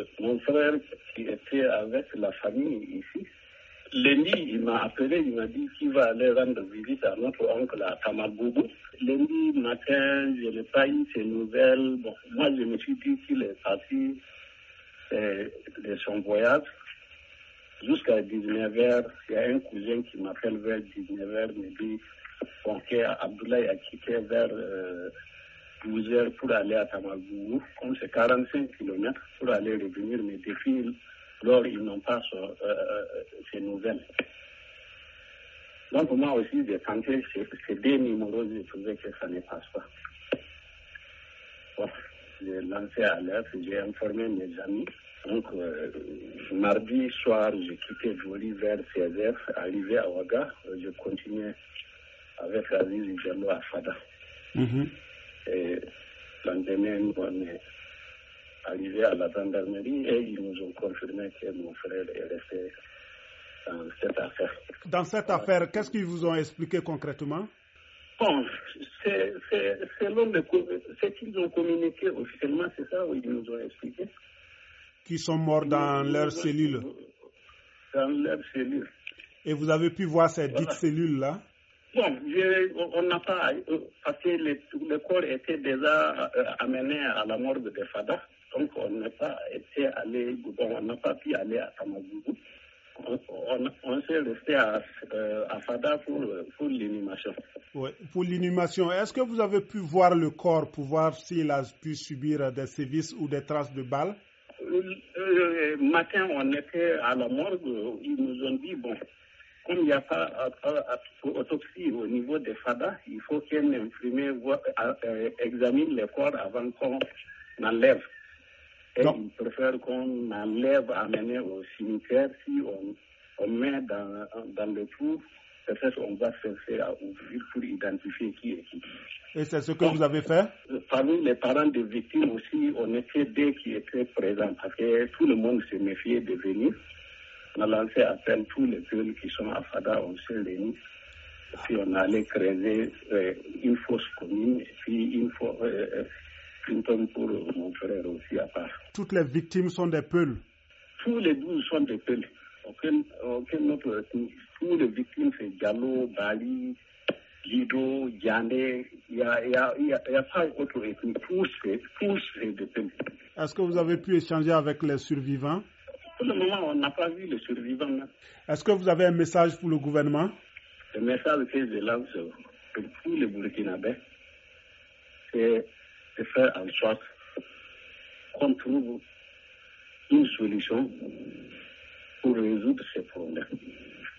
mon frère qui était avec la famille ici, lundi, il m'a appelé, il m'a dit qu'il va aller rendre visite à notre oncle à Tamaboubou. Lundi matin, je n'ai pas eu ses nouvelles. Bon, moi, je me suis dit qu'il est parti de son voyage. Jusqu'à 19h, il y a un cousin qui m'appelle vers 19h, me dit bon, qu'Abdoulaye a quitté vers 12h pour aller à Tamaboubou, comme c'est 45 km pour aller revenir, mais depuis lors, ils n'ont pas ces nouvelles. Donc moi aussi, j'ai tenté ces deux numéros, j'ai trouvé que ça ne passe pas. Bon, j'ai lancé alerte, j'ai informé mes amis. Donc, mardi soir, j'ai quitté Joli vers 16h, arrivé à Ouaga, je continuais avec Aziz Diallo à Fada. Et le lendemain, on est arrivé à la gendarmerie et ils nous ont confirmé que mon frère est resté dans cette affaire. Dans cette affaire, qu'est-ce qu'ils vous ont expliqué concrètement? Bon, c'est selon ce qu'ils ont communiqué officiellement, c'est ça où ils nous ont expliqué. Qui sont morts dans leur cellule. Dans leur cellule. Et vous avez pu voir ces dites cellules-là? Bon, on n'a pas, parce que le corps était déjà amené à la morgue de Fada, donc on n'a pas pu aller à Tamaboubou. On s'est resté à Fada pour l'inhumation. Oui, pour l'inhumation. Est-ce que vous avez pu voir le corps pour voir s'il a pu subir des sévices ou des traces de balles? Matin, on était à la morgue. Ils nous ont dit, bon, comme il n'y a pas d'autopsie au niveau des FADA, il faut qu'un infirmier examine les corps avant qu'on enlève. Et ils préfèrent qu'on enlève, amener au cimetière. Si on met dans le trou, peut-être on va chercher à ouvrir pour identifier qui est qui. Et c'est ce que vous avez fait? Parmi les parents des victimes aussi, on était deux qui étaient présents parce que tout le monde se méfiait de venir. On a lancé appel tous les jeunes qui sont à Fada, on s'est réunis. Puis on allait creuser une fosse commune et puis une tombe pour mon frère aussi à part. Toutes les victimes sont des Peuls? Tous les 12 sont des Peuls. Aucun autre ethnie. Tous les victimes, c'est Diallo, Bali, Lido, Diané. Il n'y a pas autre ethnie. Tous, c'est des Peuls. Est-ce que vous avez pu échanger avec les survivants? Pour le moment, on n'a pas vu les survivants. Est-ce que vous avez un message pour le gouvernement? Le message que je lance pour tous les Burkinabés, c'est de faire en sorte qu'on trouve une solution pour résoudre ces problèmes.